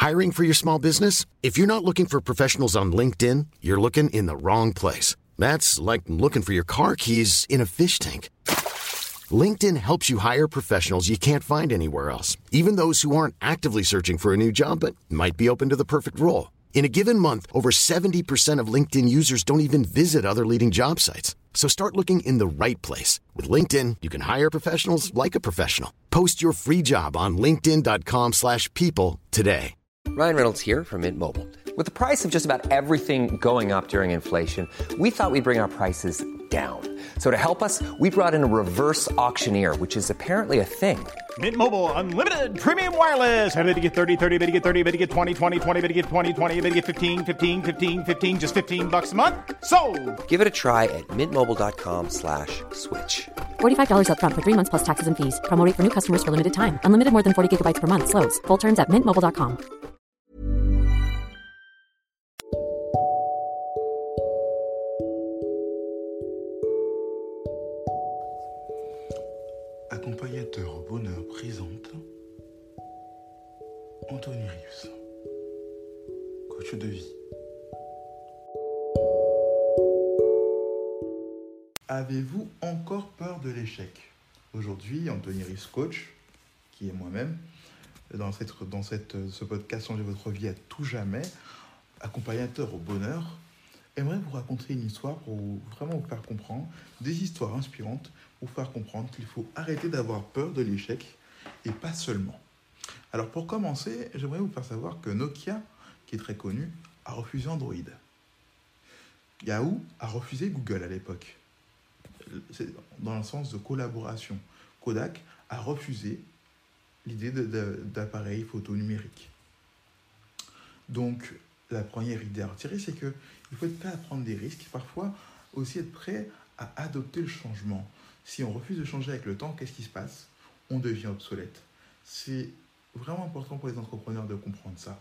Hiring for your small business? If you're not looking for professionals on LinkedIn, you're looking in the wrong place. That's like looking for your car keys in a fish tank. LinkedIn helps you hire professionals you can't find anywhere else, even those who aren't actively searching for a new job but might be open to the perfect role. In a given month, over 70% of LinkedIn users don't even visit other leading job sites. So start looking in the right place. With LinkedIn, you can hire professionals like a professional. Post your free job on linkedin.com/people today. Ryan Reynolds here from Mint Mobile. With the price of just about everything going up during inflation, we thought we'd bring our prices down. So to help us, we brought in a reverse auctioneer, which is apparently a thing. Mint Mobile Unlimited Premium Wireless. How to get 30, 30, bit to get 30, bit to get 20, 20, 20, bit to get 20, 20, bit to get 15, 15, 15, 15, just $15 a month? Sold! Give it a try at mintmobile.com/switch. $45 up front for 3 months plus taxes and fees. Promo rate for new customers for limited time. Unlimited more than 40 gigabytes per month. Slows full terms at mintmobile.com. Accompagnateur au bonheur présente Anthony Reeves, coach de vie. Avez-vous encore peur de l'échec? Aujourd'hui, Anthony Reeves, coach, qui est moi-même, dans ce podcast Changer votre vie à tout jamais, accompagnateur au bonheur, aimerait vous raconter une histoire pour vraiment vous faire comprendre, des histoires inspirantes pour vous faire comprendre qu'il faut arrêter d'avoir peur de l'échec et pas seulement. Alors pour commencer, j'aimerais vous faire savoir que Nokia, qui est très connu, a refusé Android. Yahoo a refusé Google à l'époque. C'est dans le sens de collaboration. Kodak a refusé l'idée d'appareils photo numériques. Donc, la première idée à retirer, c'est qu'il faut être prêt à prendre des risques, parfois aussi être prêt à adopter le changement. Si on refuse de changer avec le temps, qu'est-ce qui se passe? On devient obsolète. C'est vraiment important pour les entrepreneurs de comprendre ça.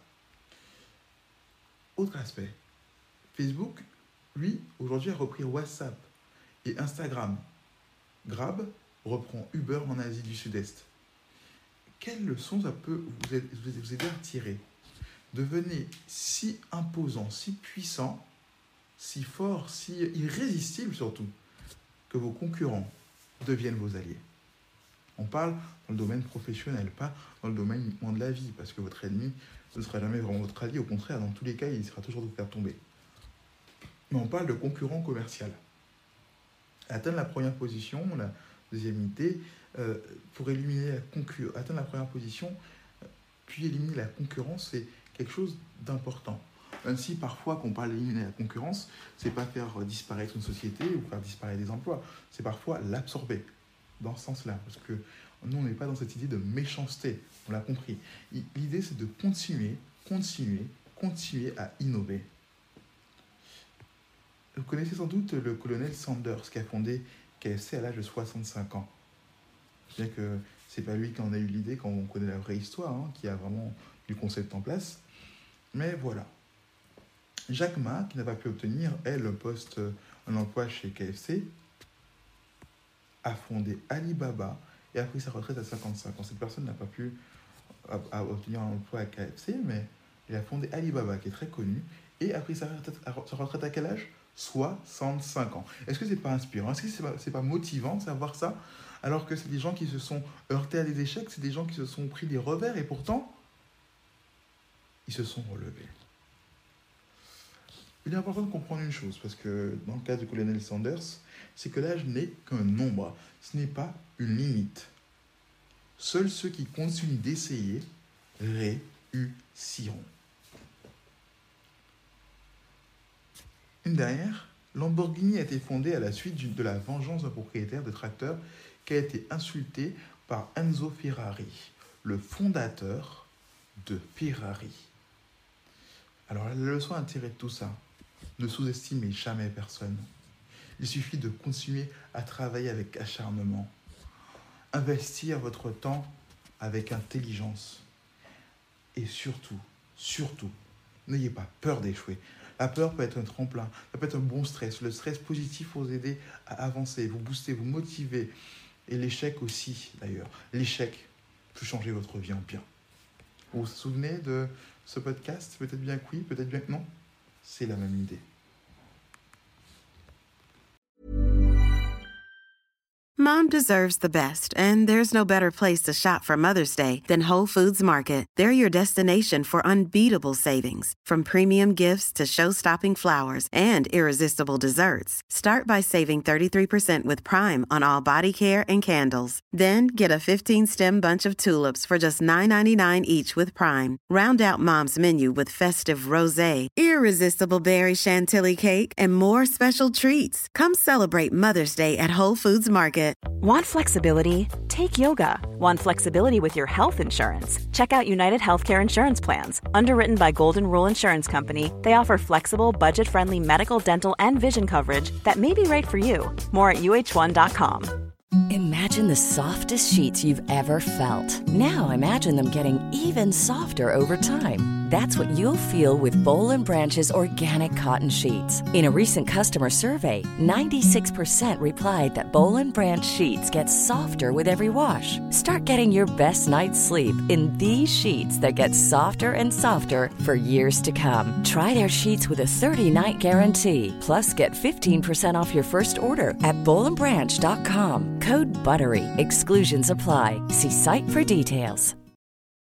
Autre aspect, Facebook, lui, aujourd'hui a repris WhatsApp et Instagram. Grab reprend Uber en Asie du Sud-Est. Quelle leçon ça peut vous aider à tirer? Devenez si imposant, si puissant, si fort, si irrésistible surtout, que vos concurrents deviennent vos alliés. On parle dans le domaine professionnel, pas dans le domaine uniquement de la vie, parce que votre ennemi ne sera jamais vraiment votre allié, au contraire, dans tous les cas, il essaiera toujours de vous faire tomber. Mais on parle de concurrent commercial. Atteindre la première position, la deuxième idée, pour éliminer atteindre la première position, puis éliminer la concurrence, c'est quelque chose d'important. Même si parfois, quand on parle d'éliminer la concurrence, c'est pas faire disparaître une société ou faire disparaître des emplois, c'est parfois l'absorber, dans ce sens-là, parce que nous, on n'est pas dans cette idée de méchanceté, on l'a compris. L'idée, c'est de continuer à innover. Vous connaissez sans doute le colonel Sanders qui a fondé KFC à l'âge de 65 ans. Bien que c'est pas lui qui en a eu l'idée quand on connaît la vraie histoire, qui a vraiment mis le concept en place. Mais voilà. Jack Ma, qui n'a pas pu obtenir, un emploi chez KFC, a fondé Alibaba et a pris sa retraite à 55 ans. Cette personne n'a pas pu obtenir un emploi à KFC, mais il a fondé Alibaba, qui est très connu, et a pris sa retraite à quel âge? 65 ans. Est-ce que c'est pas inspirant? Est-ce que c'est pas motivant de savoir ça? Alors que c'est des gens qui se sont heurtés à des échecs, c'est des gens qui se sont pris des revers, et pourtant, ils se sont relevés. Il est important de comprendre une chose, parce que dans le cas du colonel Sanders, c'est que l'âge n'est qu'un nombre, ce n'est pas une limite. Seuls ceux qui continuent d'essayer réussiront. Une dernière, Lamborghini a été fondée à la suite de la vengeance d'un propriétaire de tracteur qui a été insulté par Enzo Ferrari, le fondateur de Ferrari. Alors la leçon à tirer de tout ça, ne sous-estimez jamais personne. Il suffit de continuer à travailler avec acharnement, investir votre temps avec intelligence et surtout, n'ayez pas peur d'échouer. La peur peut être un tremplin, ça peut être un bon stress. Le stress positif pour vous aider à avancer, vous booster, vous motiver. Et l'échec aussi, d'ailleurs. L'échec peut changer votre vie en bien. Vous vous souvenez de ce podcast? Peut-être bien que oui, peut-être bien que non. C'est la même idée. Mom deserves the best, and there's no better place to shop for Mother's Day than Whole Foods Market. They're your destination for unbeatable savings, from premium gifts to show-stopping flowers and irresistible desserts. Start by saving 33% with Prime on all body care and candles. Then get a 15-stem bunch of tulips for just $9.99 each with Prime. Round out Mom's menu with festive rosé, irresistible berry chantilly cake, and more special treats. Come celebrate Mother's Day at Whole Foods Market. Want flexibility? Take yoga. Want flexibility with your health insurance? Check out United Healthcare Insurance Plans. Underwritten by Golden Rule Insurance Company, they offer flexible, budget-friendly medical, dental, and vision coverage that may be right for you. More at uh1.com. Imagine the softest sheets you've ever felt. Now imagine them getting even softer over time. That's what you'll feel with Boll & Branch's organic cotton sheets. In a recent customer survey, 96% replied that Boll & Branch sheets get softer with every wash. Start getting your best night's sleep in these sheets that get softer and softer for years to come. Try their sheets with a 30-night guarantee. Plus, get 15% off your first order at bollandbranch.com. Code BUTTERY. Exclusions apply. See site for details.